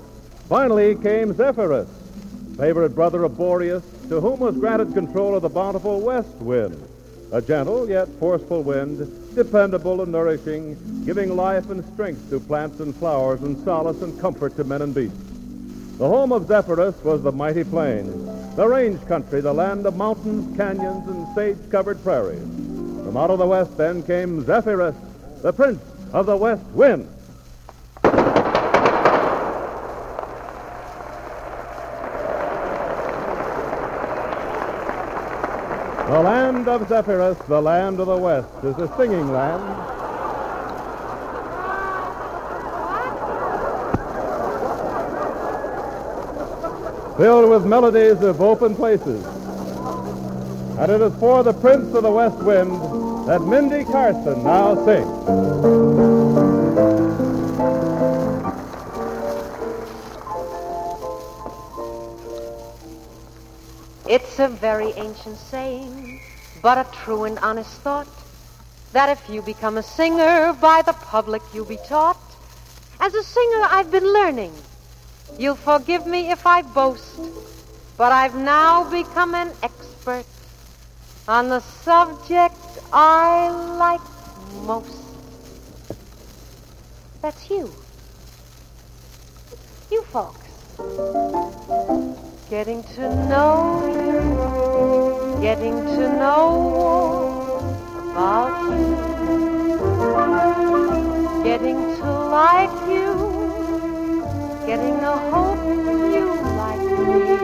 Finally came Zephyrus, favorite brother of Boreas, to whom was granted control of the bountiful west wind, a gentle yet forceful wind, dependable and nourishing, giving life and strength to plants and flowers and solace and comfort to men and beasts. The home of Zephyrus was the mighty plain, the range country, the land of mountains, canyons, and sage-covered prairies. From out of the west then came Zephyrus, the prince of the west wind. The land of Zephyrus, the land of the west, is a singing land. Filled with melodies of open places. And it is for the Prince of the West Wind that Mindy Carson now sings. It's a very ancient saying, but a true and honest thought, that if you become a singer, by the public you'll be taught. As a singer, I've been learning. You'll forgive me if I boast, but I've now become an expert on the subject I like most. That's you. You folks. Getting to know you, getting to know more about you, getting to like you, getting to hope you like me,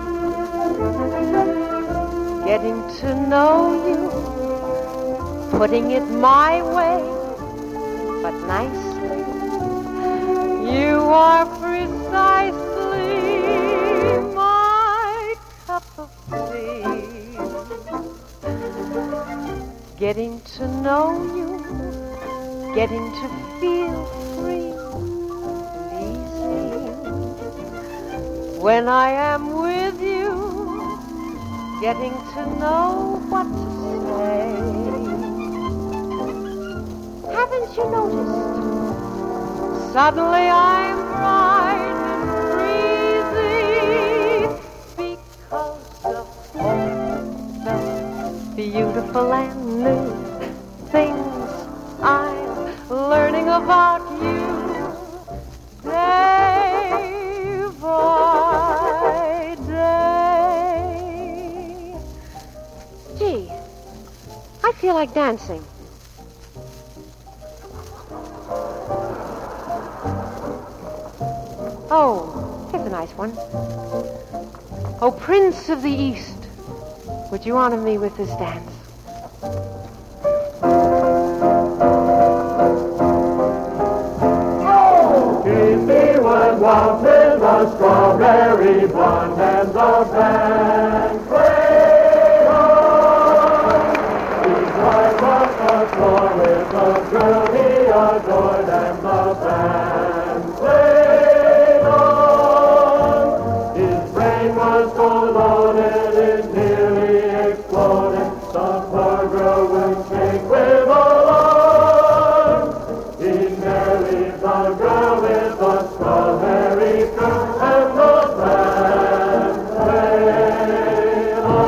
getting to know you, putting it my way, but nicely. You are precisely my cup of tea. Getting to know you, getting to feel free and easy. When I am with you, getting to know what to say. Haven't you noticed? Suddenly I'm bright and breezy because of all the beautiful and new things I'm learning about you day by day. Gee, I feel like dancing. Oh, here's a nice one. Oh, Prince of the East, would you honor me with this dance? Oh, keep me one waltz in the strawberry blonde and the band play on. He's right off the floor with the girl he adored and the band played on. His brain was so loaded it nearly exploded. The poor girl would shake with alarm. He married the girl with the strawberry curl and the band played on.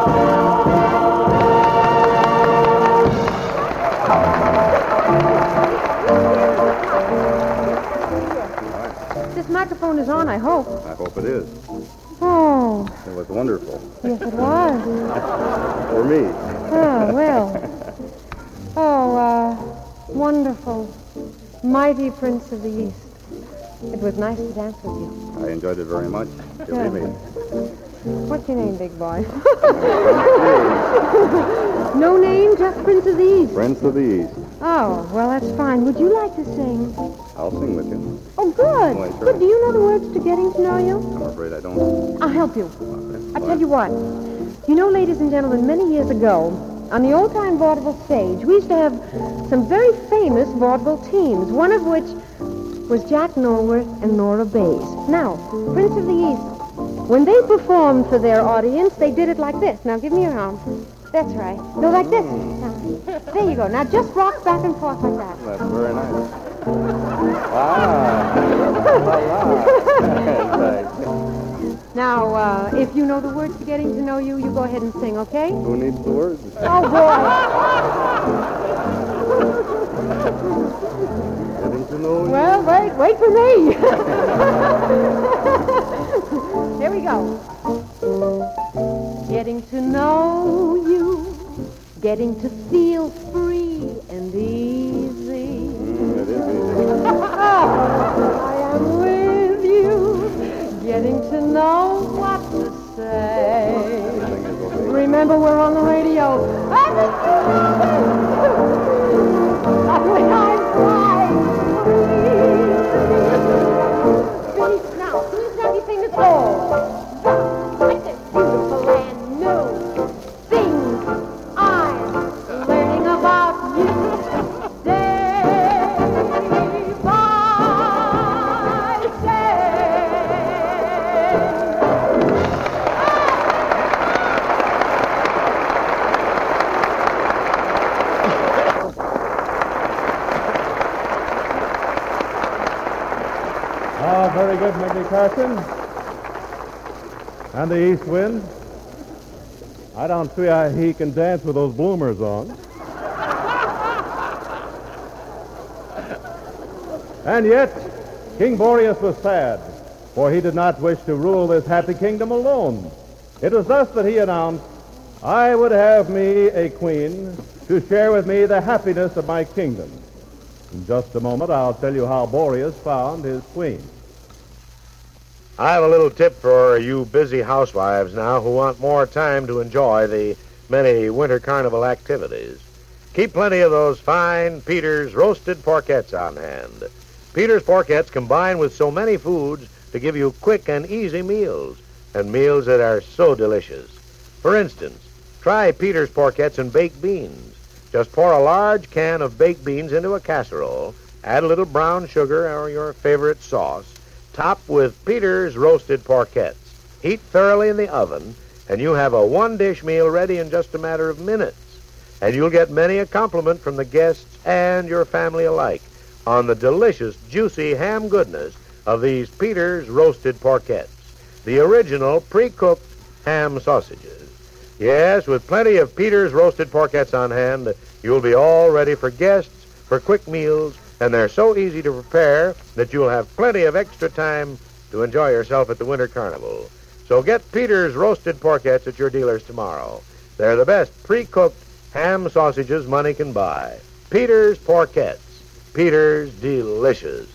This microphone is on, I hope. I hope it is. Oh, It was wonderful. yes, it was. For me. Oh, well. Oh, uh, wonderful, mighty Prince of the East. It was nice to dance with you. I enjoyed it very much. Believe me. What's your name, big boy? No name, just Prince of the East. Prince of the East. Oh, well, that's fine. Would you like to sing? I'll sing with you. Oh, good. Why, sure. Good. Do you know the words to Getting to Know You? I'm afraid I don't. I'll help you. Okay. I'll tell you what. You know, ladies and gentlemen, many years ago, on the old-time vaudeville stage, we used to have some very famous vaudeville teams, one of which was Jack Norworth and Nora Bayes. Now, Prince of the East, when they performed for their audience, they did it like this. Now, give me your arm. That's right. No, like this. Now, there you go. Now, just rock back and forth like that. That's very nice. Now, uh, if you know the words to Getting to Know You, you go ahead and sing, okay? Who needs the words? Oh, boy. Getting to know you. Well, wait, wait for me. Here we go. Getting to know you, getting to feel free and easy. Mm, it is easy. I am with you, getting to know what to say. Remember, we're on the radio. Now, please let me sing the song. Like this beautiful and new things I'm learning about you day by day. Ah, very good, Mindy Carson. And the east wind. I don't see how he can dance with those bloomers on. And yet, King Boreas was sad, for he did not wish to rule this happy kingdom alone. It was thus that he announced, I would have me a queen to share with me the happiness of my kingdom. In just a moment, I'll tell you how Boreas found his queen. I have a little tip for you busy housewives now who want more time to enjoy the many winter carnival activities. Keep plenty of those fine Peter's roasted porkettes on hand. Peter's porkettes combine with so many foods to give you quick and easy meals, and meals that are so delicious. For instance, try Peter's porkettes and baked beans. Just pour a large can of baked beans into a casserole, add a little brown sugar or your favorite sauce, top with Peter's roasted porkettes. Heat thoroughly in the oven, and you have a one-dish meal ready in just a matter of minutes. And you'll get many a compliment from the guests and your family alike on the delicious, juicy ham goodness of these Peter's roasted porkettes, the original pre-cooked ham sausages. Yes, with plenty of Peter's roasted porkettes on hand, you'll be all ready for guests, for quick meals, and they're so easy to prepare that you'll have plenty of extra time to enjoy yourself at the Winter Carnival. So get Peter's roasted porkettes at your dealers tomorrow. They're the best pre-cooked ham sausages money can buy. Peter's porkettes. Peter's delicious.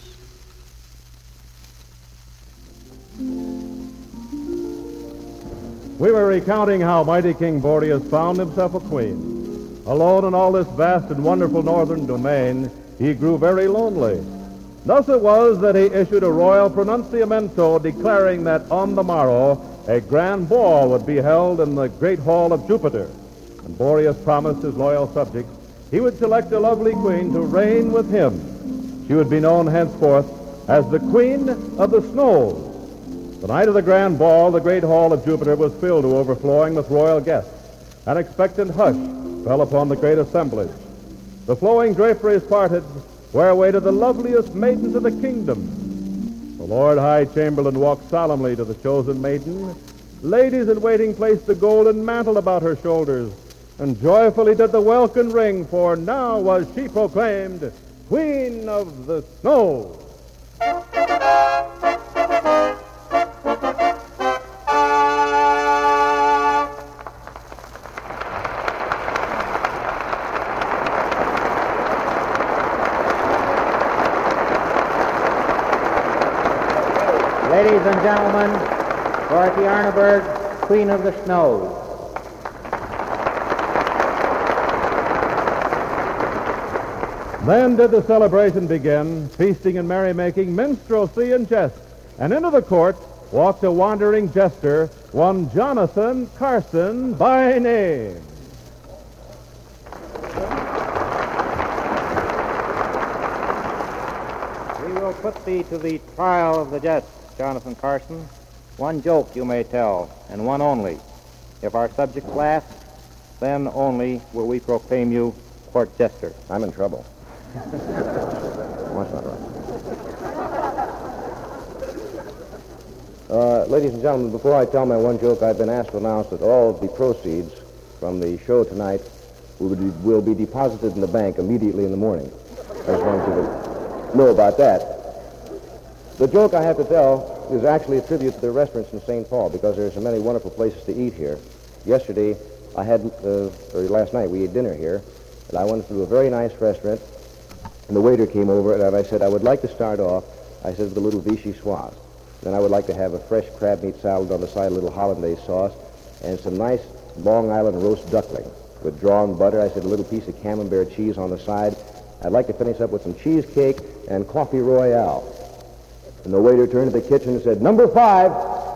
We were recounting how mighty King Boreas found himself a queen. Alone in all this vast and wonderful northern domain, he grew very lonely. Thus it was that he issued a royal pronunciamento declaring that on the morrow a grand ball would be held in the great hall of Jupiter. And Boreas promised his loyal subjects he would select a lovely queen to reign with him. She would be known henceforth as the Queen of the Snows. The night of the grand ball, the great hall of Jupiter was filled to overflowing with royal guests. An expectant hush fell upon the great assemblage. The flowing draperies parted, where waited the loveliest maidens of the kingdom. The Lord High Chamberlain walked solemnly to the chosen maiden. Ladies in waiting placed the golden mantle about her shoulders, and joyfully did the welkin ring, for now was she proclaimed Queen of the Snows. Ladies and gentlemen, Dorothy Arneberg, Queen of the Snows. Then did the celebration begin, feasting and merrymaking, minstrelsy and jest. And into the court walked a wandering jester, one Jonathan Carson by name. We will put thee to the trial of the jest, Jonathan Carson. One joke you may tell, and one only. If our subjects laugh, then only will we proclaim you court jester. I'm in trouble. that's not right. Uh, ladies and gentlemen, before I tell my one joke, I've been asked to announce that all of the proceeds from the show tonight will be, will be deposited in the bank immediately in the morning. I just wanted you to know about that. The joke I have to tell is actually a tribute to the restaurants in Saint Paul, because there are so many wonderful places to eat here. Yesterday, I had, uh, or last night, we ate dinner here, and I went to a very nice restaurant, and the waiter came over, and I said, I would like to start off, I said, with a little vichyssoise. Then I would like to have a fresh crab meat salad on the side, a little hollandaise sauce, and some nice Long Island roast duckling with drawn butter. I said a little piece of camembert cheese on the side. I'd like to finish up with some cheesecake and coffee royale. And the waiter turned to the kitchen and said, number five.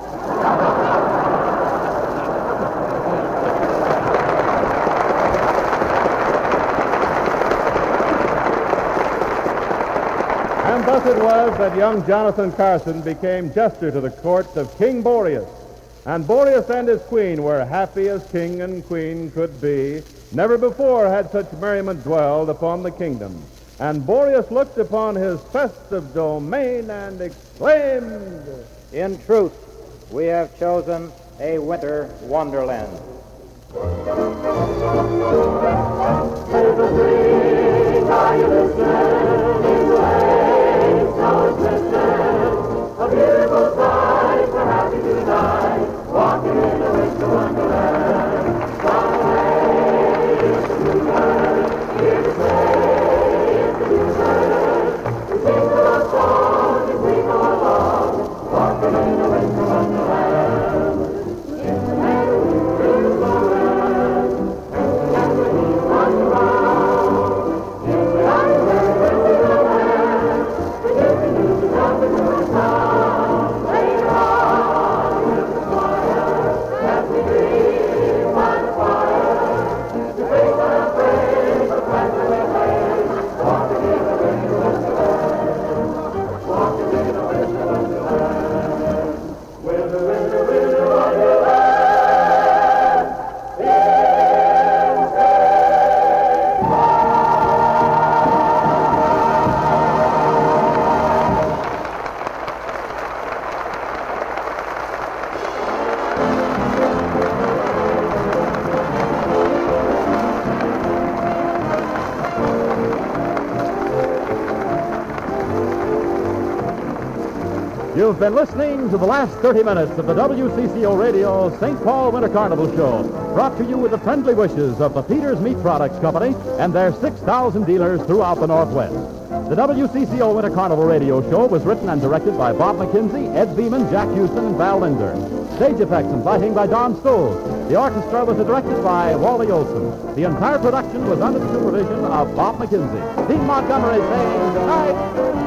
And thus it was that young Jonathan Carson became jester to the court of King Boreas. And Boreas and his queen were happy as king and queen could be. Never before had such merriment dwelled upon the kingdom. And Boreas looked upon his festive domain and exclaimed, In truth, we have chosen a winter wonderland. A beautiful sight, we're happy tonight, walking in a winter wonderland. Far away is the bluebird, here to stay is the bluebird. We sing the love song as we go along, walking in a winter wonderland. In the meadow, through the forest, and the heat runs around. In the island, where we go land, the Disney news is up in the town. You've been listening to the last thirty minutes of the W C C O Radio Saint Paul Winter Carnival Show, brought to you with the friendly wishes of the Peters Meat Products Company and their six thousand dealers throughout the Northwest. The W C C O Winter Carnival Radio Show was written and directed by Bob McKenzie, Ed Beeman, Jack Houston, and Val Linder. Stage effects and lighting by Don Stoll. The orchestra was directed by Wally Olson. The entire production was under the supervision of Bob McKenzie. Dean Montgomery saying good night.